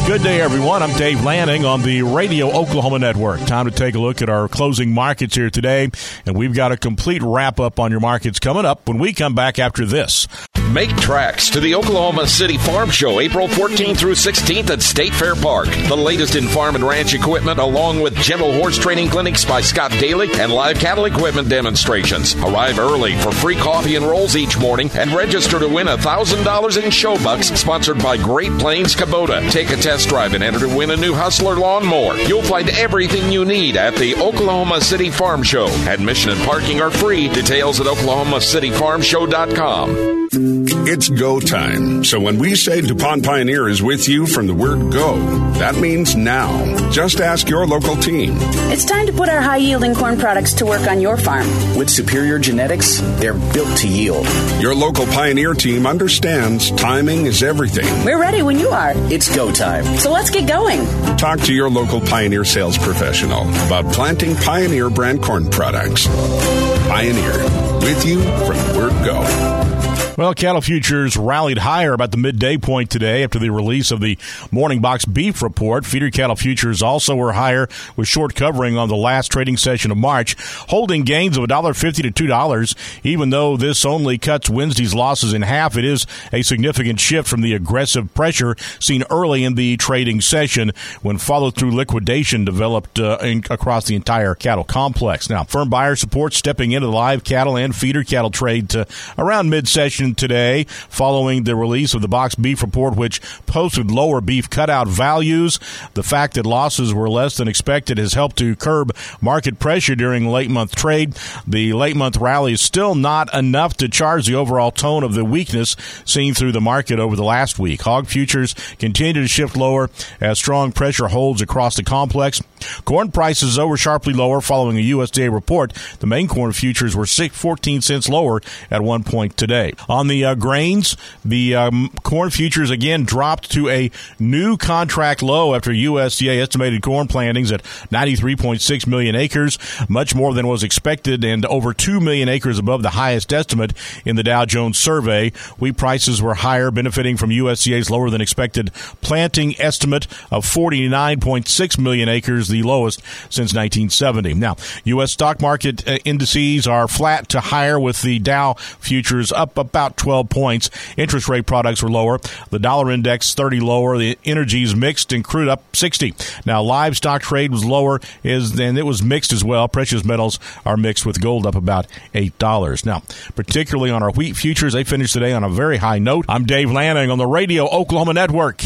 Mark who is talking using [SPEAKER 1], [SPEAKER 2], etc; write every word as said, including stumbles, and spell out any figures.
[SPEAKER 1] Good day, everyone. I'm Dave Lanning on the Radio Oklahoma Network. Time to take a look at our closing markets here today, and we've got a complete wrap-up on your markets coming up when we come back after this.
[SPEAKER 2] Make tracks to the Oklahoma City Farm Show, April fourteenth through sixteenth at State Fair Park. The latest in farm and ranch equipment, along with gentle horse training clinics by Scott Daly and live cattle equipment demonstrations. Arrive early for free coffee and rolls each morning and register to win one thousand dollars in show bucks, sponsored by Great Plains Kubota. Take a test drive and enter to win a new Hustler lawnmower. You'll find everything you need at the Oklahoma City Farm Show. Admission and parking are free. Details at oklahoma city farm show dot com.
[SPEAKER 3] It's go time. So when we say DuPont Pioneer is with you from the word go, that means now. Just ask your local team.
[SPEAKER 4] It's time to put our high-yielding corn products to work on your farm.
[SPEAKER 5] With superior genetics, they're built to yield.
[SPEAKER 3] Your local Pioneer team understands timing is everything.
[SPEAKER 4] We're ready when you are.
[SPEAKER 5] It's go time.
[SPEAKER 4] So let's get going.
[SPEAKER 3] Talk to your local Pioneer sales professional about planting Pioneer brand corn products. Pioneer, with you from the word go.
[SPEAKER 1] Well, cattle futures rallied higher about the midday point today after the release of the Morning Box Beef Report. Feeder cattle futures also were higher with short covering on the last trading session of March, holding gains of one dollar fifty to two dollars. Even though this only cuts Wednesday's losses in half, it is a significant shift from the aggressive pressure seen early in the trading session when follow-through liquidation developed uh, in, across the entire cattle complex. Now, firm buyer support stepping into the live cattle and feeder cattle trade to around mid-session today following the release of the box beef report, which posted lower beef cutout values. The fact that losses were less than expected has helped to curb market pressure during late month trade. The late month rally is still not enough to charge the overall tone of the weakness seen through the market over the last week. Hog futures continue to shift lower as strong pressure holds across the complex. Corn prices, though, were sharply lower following a U S D A report. The main corn futures were fourteen cents lower at one point today. On the uh, grains, the um, corn futures again dropped to a new contract low after U S D A estimated corn plantings at ninety-three point six million acres, much more than was expected and over two million acres above the highest estimate in the Dow Jones survey. Wheat prices were higher, benefiting from U S D A's lower than expected planting estimate of forty-nine point six million acres, the lowest since nineteen seventy. Now, U S stock market uh, indices are flat to higher, with the Dow futures up about twelve points. Interest rate products were lower. The dollar index thirty lower. The energies mixed and crude up sixty. Now, livestock trade was lower, is and it was mixed as well. Precious metals are mixed, with gold up about eight dollars. Now, particularly on our wheat futures, they finished today on a very high note. I'm Dave Lanning on the Radio Oklahoma Network.